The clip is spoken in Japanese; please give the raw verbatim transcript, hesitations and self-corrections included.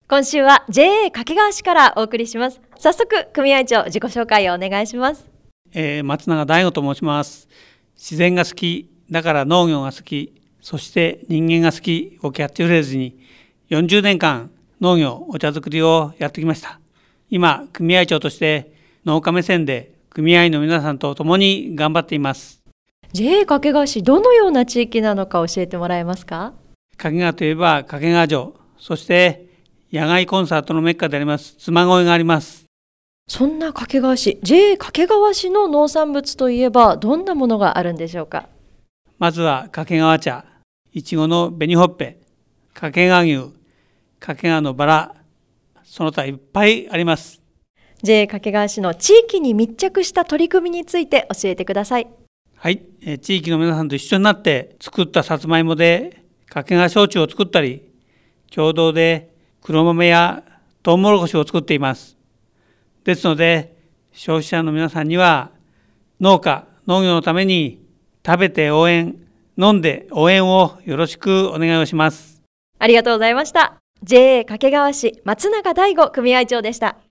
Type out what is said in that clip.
今週は ジェーエー 掛川市からお送りします。早速組合長自己紹介をお願いします。 えー、松永大吾と申します。自然が好きだから農業が好き、そして人間が好きをキャッチフレーズによんじゅうねんかん農業お茶作りをやってきました。今組合長として農家目線で組合の皆さんと共に頑張っています。 ジェーエー 掛川市、どのような地域なのか教えてもらえますか？ 掛川といえば掛川城、そして野外コンサートのメッカであります妻恋があります。 そんな掛川市、 ジェーエー 掛川市の農産物といえばどんなものがあるんでしょうか？ まずは掛川茶、いちごの紅ほっぺ、掛川牛、掛川のバラ、その他いっぱいあります。 ジェーエー 掛川市の地域に密着した取り組みについて教えてください。 はい、えー、地域の皆さんと一緒になって作ったさつまいもで掛川焼酎を作ったり、共同で黒豆やトウモロコシを作っています。ですので消費者の皆さんには農家農業のために食べて応援、飲んで応援をよろしくお願いをします。 ありがとうございました。 ジェーエー 掛川市松永大吾組合長でした。